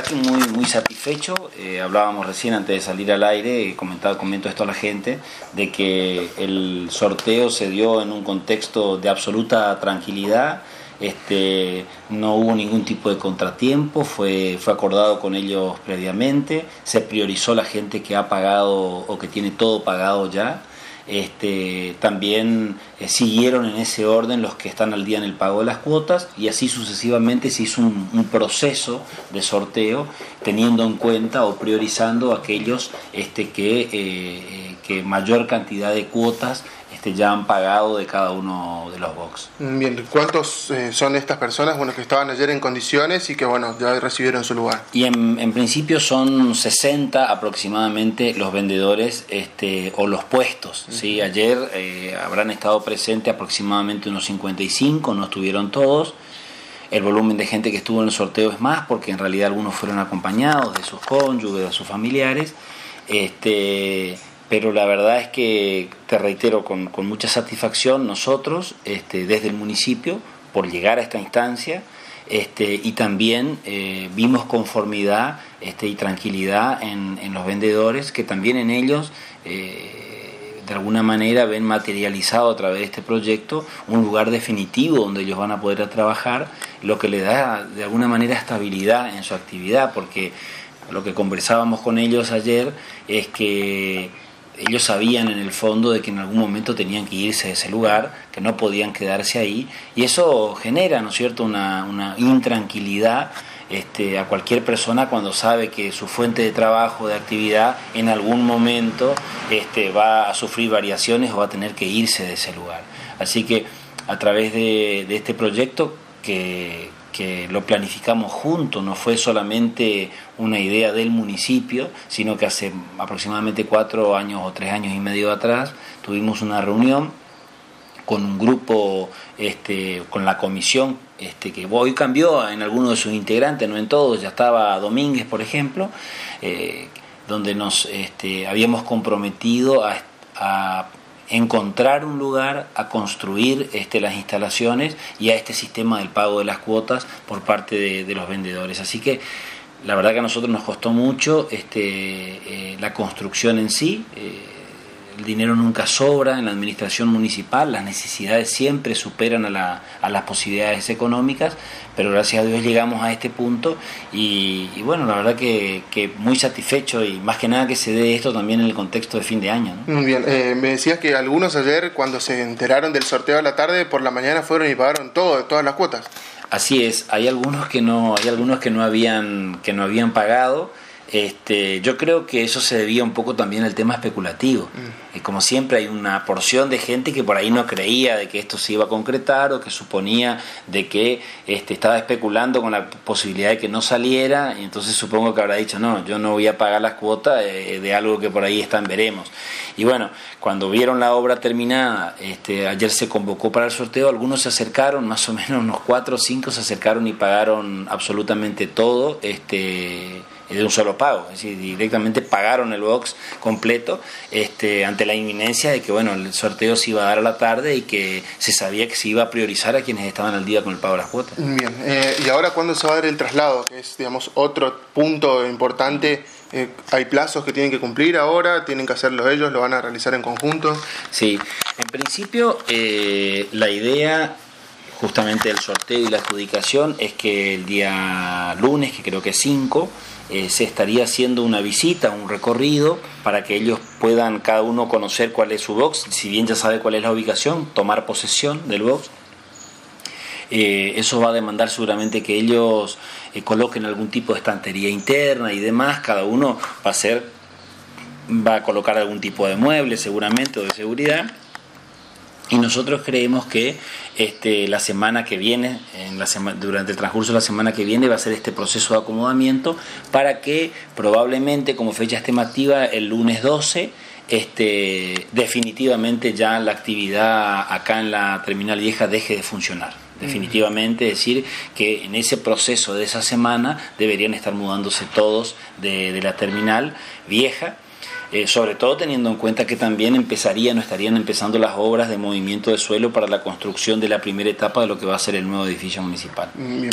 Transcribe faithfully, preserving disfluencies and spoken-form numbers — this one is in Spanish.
que muy, muy satisfecho. Eh, hablábamos recién antes de salir al aire, comentaba, comento esto a la gente, de que el sorteo se dio en un contexto de absoluta tranquilidad. Este, no hubo ningún tipo de contratiempo, fue, fue acordado con ellos previamente, se priorizó la gente que ha pagado o que tiene todo pagado ya. Este, también eh, siguieron en ese orden los que están al día en el pago de las cuotas, y así sucesivamente se hizo un, un proceso de sorteo teniendo en cuenta o priorizando aquellos este, que, eh, eh, que mayor cantidad de cuotas este, ya han pagado de cada uno de los box. Bien, ¿cuántos eh, son estas personas bueno, que estaban ayer en condiciones y que bueno ya recibieron su lugar? Y en, en principio son sesenta aproximadamente los vendedores este, o los puestos. Uh-huh. ¿Sí? Ayer eh, habrán estado presentes aproximadamente unos cincuenta y cinco, no estuvieron todos. El volumen de gente que estuvo en el sorteo es más, porque en realidad algunos fueron acompañados de sus cónyuges, de sus familiares. Este... Pero la verdad es que, te reitero, con, con mucha satisfacción nosotros, este, desde el municipio, por llegar a esta instancia, este, y también eh, vimos conformidad este, y tranquilidad en, en los vendedores, que también en ellos, eh, de alguna manera, ven materializado a través de este proyecto un lugar definitivo donde ellos van a poder trabajar, lo que les da, de alguna manera, estabilidad en su actividad, porque lo que conversábamos con ellos ayer es que ellos sabían en el fondo de que en algún momento tenían que irse de ese lugar, que no podían quedarse ahí, y eso genera, ¿no es cierto?, una, una intranquilidad este, a cualquier persona cuando sabe que su fuente de trabajo, de actividad, en algún momento este, va a sufrir variaciones o va a tener que irse de ese lugar. Así que a través de, de este proyecto que... que lo planificamos juntos, no fue solamente una idea del municipio, sino que hace aproximadamente cuatro años o tres años y medio atrás tuvimos una reunión con un grupo, este, con la comisión, este, que hoy cambió en algunos de sus integrantes, no en todos, ya estaba Domínguez, por ejemplo, eh, donde nos este, habíamos comprometido a, a encontrar un lugar, a construir este, las instalaciones y a este sistema del pago de las cuotas por parte de, de los vendedores. Así que la verdad que a nosotros nos costó mucho este, eh, la construcción en sí. Eh, el dinero nunca sobra en la administración municipal, las necesidades siempre superan a, la, a las posibilidades económicas, pero gracias a Dios llegamos a este punto y, y bueno, la verdad que, que muy satisfecho, y más que nada que se dé esto también en el contexto de fin de año, ¿no? Muy bien, eh, me decías que algunos ayer cuando se enteraron del sorteo a la tarde, por la mañana fueron y pagaron todo, todas las cuotas. Así es, hay algunos que no, hay algunos que no habían, que no habían pagado. Este, yo creo que eso se debía un poco también al tema especulativo. Mm. Y como siempre hay una porción de gente que por ahí no creía de que esto se iba a concretar, o que suponía de que este, estaba especulando con la posibilidad de que no saliera, y entonces supongo que habrá dicho, no, yo no voy a pagar las cuotas de, de algo que por ahí están, veremos. Y bueno, cuando vieron la obra terminada, este, ayer se convocó para el sorteo, algunos se acercaron, más o menos unos cuatro o cinco se acercaron y pagaron absolutamente todo, este de un solo pago, es decir, directamente pagaron el box completo este, ante la inminencia de que bueno, el sorteo se iba a dar a la tarde y que se sabía que se iba a priorizar a quienes estaban al día con el pago de las cuotas. Bien, eh, ¿y ahora cuándo se va a dar el traslado? Que es, digamos, otro punto importante. Eh, ¿Hay plazos que tienen que cumplir ahora? ¿Tienen que hacerlo ellos? ¿Lo van a realizar en conjunto? Sí, en principio eh, la idea justamente del sorteo y la adjudicación es que el día lunes, que creo que es cinco, Eh, se estaría haciendo una visita, un recorrido, para que ellos puedan cada uno conocer cuál es su box, si bien ya sabe cuál es la ubicación, tomar posesión del box. Eh, eso va a demandar seguramente que ellos eh, coloquen algún tipo de estantería interna y demás. Cada uno va a hacer, va a colocar algún tipo de mueble seguramente o de seguridad. Y nosotros creemos que este, la semana que viene, en la sema, durante el transcurso de la semana que viene, va a ser este proceso de acomodamiento para que probablemente como fecha estimativa el lunes doce, este, definitivamente ya la actividad acá en la Terminal Vieja deje de funcionar. Definitivamente, es decir, que en ese proceso de esa semana deberían estar mudándose todos de, de la Terminal Vieja. Eh, sobre todo teniendo en cuenta que también empezarían o estarían empezando las obras de movimiento de suelo para la construcción de la primera etapa de lo que va a ser el nuevo edificio municipal. Bien.